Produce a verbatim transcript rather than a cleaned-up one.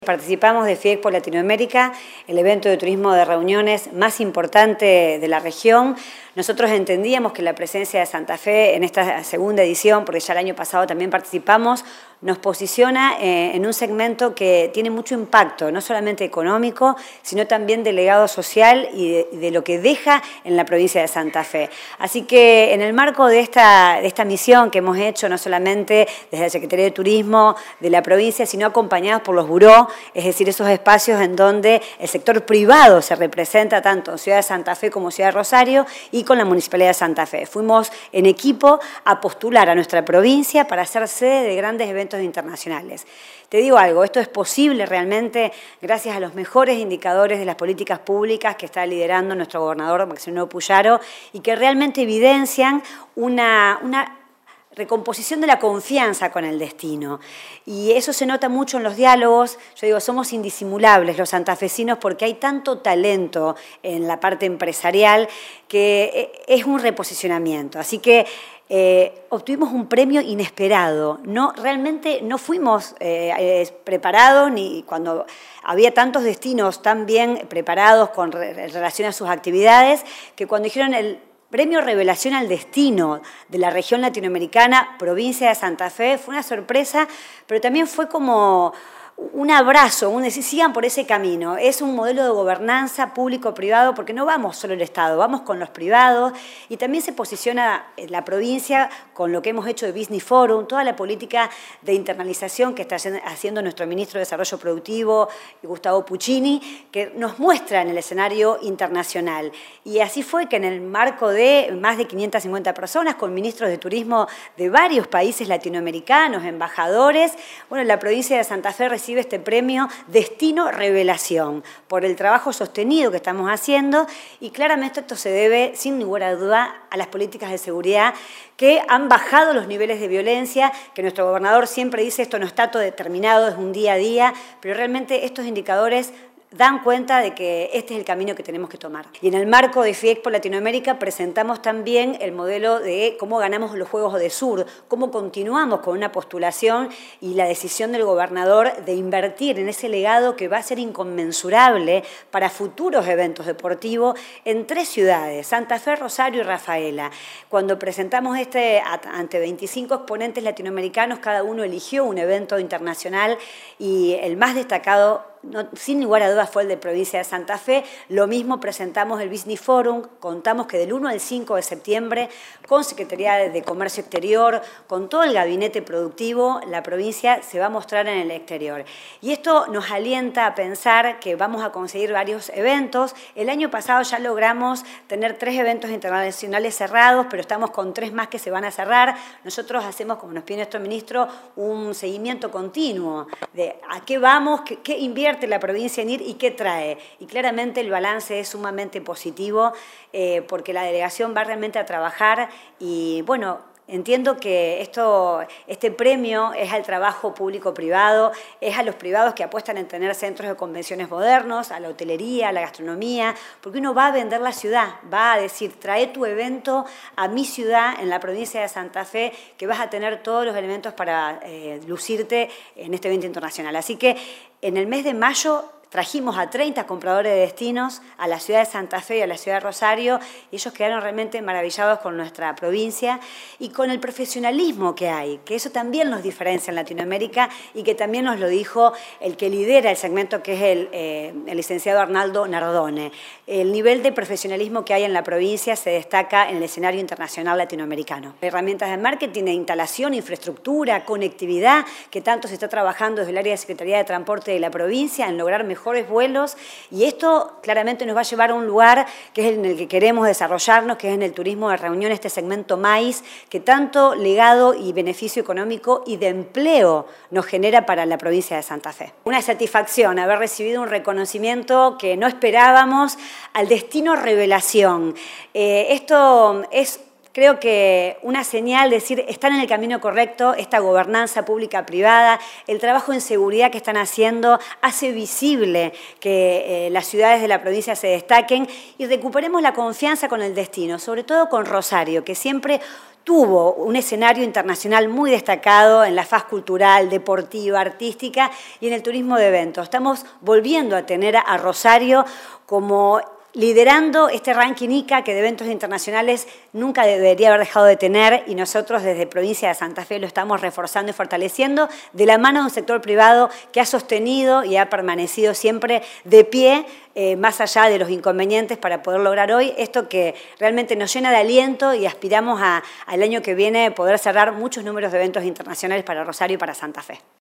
Participamos de FIEXPO Latinoamérica, el evento de turismo de reuniones más importante de la región. Nosotros entendíamos que la presencia de Santa Fe en esta segunda edición, porque ya el año pasado también participamos, nos posiciona eh, en un segmento que tiene mucho impacto, no solamente económico, sino también de legado social y de, de lo que deja en la provincia de Santa Fe. Así que en el marco de esta, de esta misión que hemos hecho, no solamente desde la Secretaría de Turismo de la provincia, sino acompañados por los buró, es decir, esos espacios en donde el sector privado se representa tanto en Ciudad de Santa Fe como Ciudad de Rosario y con la Municipalidad de Santa Fe. Fuimos en equipo a postular a nuestra provincia para ser sede de grandes eventos internacionales. Te digo algo, esto es posible realmente gracias a los mejores indicadores de las políticas públicas que está liderando nuestro gobernador Maximiliano Puyaro y que realmente evidencian una, una recomposición de la confianza con el destino. Y eso se nota mucho en los diálogos. Yo digo, somos indisimulables los santafesinos porque hay tanto talento en la parte empresarial que es un reposicionamiento. Así que eh, obtuvimos un premio inesperado. No, realmente no fuimos eh, eh, preparados ni cuando había tantos destinos tan bien preparados con re, en relación a sus actividades que cuando dijeron el Premio Revelación al Destino de la región latinoamericana, provincia de Santa Fe, fue una sorpresa, pero también fue como un abrazo, un decir, sigan por ese camino. Es un modelo de gobernanza público-privado porque no vamos solo el Estado, vamos con los privados y también se posiciona la provincia con lo que hemos hecho de Business Forum, toda la política de internalización que está haciendo nuestro ministro de Desarrollo Productivo, Gustavo Puccini, que nos muestra en el escenario internacional. Y así fue que en el marco de más de quinientas cincuenta personas, con ministros de turismo de varios países latinoamericanos, embajadores, bueno, la provincia de Santa Fe recibe este premio Destino Revelación por el trabajo sostenido que estamos haciendo y claramente esto se debe, sin ninguna duda, a las políticas de seguridad que han bajado los niveles de violencia, que nuestro gobernador siempre dice esto no está todo determinado, es un día a día, pero realmente estos indicadores dan cuenta de que este es el camino que tenemos que tomar. Y en el marco de FIEXPO Latinoamérica presentamos también el modelo de cómo ganamos los Juegos de Sur, cómo continuamos con una postulación y la decisión del gobernador de invertir en ese legado que va a ser inconmensurable para futuros eventos deportivos en tres ciudades, Santa Fe, Rosario y Rafaela. Cuando presentamos este ante veinticinco exponentes latinoamericanos, cada uno eligió un evento internacional y el más destacado, No, sin lugar a dudas, fue el de provincia de Santa Fe. Lo mismo presentamos el Business Forum, contamos que del uno al cinco de septiembre, con Secretaría de Comercio Exterior, con todo el gabinete productivo, la provincia se va a mostrar en el exterior. Y esto nos alienta a pensar que vamos a conseguir varios eventos. El año pasado ya logramos tener tres eventos internacionales cerrados, pero estamos con tres más que se van a cerrar. Nosotros hacemos, como nos pide nuestro ministro, un seguimiento continuo de a qué vamos, qué, qué invierte la provincia en ir y qué trae. Y claramente el balance es sumamente positivo eh, porque la delegación va realmente a trabajar y, bueno, entiendo que esto, este premio es al trabajo público-privado, es a los privados que apuestan en tener centros de convenciones modernos, a la hotelería, a la gastronomía, porque uno va a vender la ciudad, va a decir, trae tu evento a mi ciudad, en la provincia de Santa Fe, que vas a tener todos los elementos para eh, lucirte en este evento internacional. Así que en el mes de mayo trajimos a treinta compradores de destinos a la ciudad de Santa Fe y a la ciudad de Rosario y ellos quedaron realmente maravillados con nuestra provincia y con el profesionalismo que hay, que eso también nos diferencia en Latinoamérica y que también nos lo dijo el que lidera el segmento, que es el, eh, el licenciado Arnaldo Nardone. El nivel de profesionalismo que hay en la provincia se destaca en el escenario internacional latinoamericano. Herramientas de marketing, de instalación, infraestructura, conectividad, que tanto se está trabajando desde el área de Secretaría de Transporte de la provincia en lograr mejor mejores vuelos y esto claramente nos va a llevar a un lugar que es en el que queremos desarrollarnos, que es en el turismo de reunión, este segmento maíz, que tanto legado y beneficio económico y de empleo nos genera para la provincia de Santa Fe. Una satisfacción haber recibido un reconocimiento que no esperábamos al Destino Revelación. Eh, esto es Creo que una señal de decir, están en el camino correcto, esta gobernanza pública-privada, el trabajo en seguridad que están haciendo hace visible que eh, las ciudades de la provincia se destaquen y recuperemos la confianza con el destino, sobre todo con Rosario, que siempre tuvo un escenario internacional muy destacado en la faz cultural, deportiva, artística y en el turismo de eventos. Estamos volviendo a tener a Rosario como liderando este ranking I C A que de eventos internacionales nunca debería haber dejado de tener, y nosotros desde provincia de Santa Fe lo estamos reforzando y fortaleciendo de la mano de un sector privado que ha sostenido y ha permanecido siempre de pie, eh, más allá de los inconvenientes, para poder lograr hoy esto que realmente nos llena de aliento, y aspiramos a, al año que viene poder cerrar muchos números de eventos internacionales para Rosario y para Santa Fe.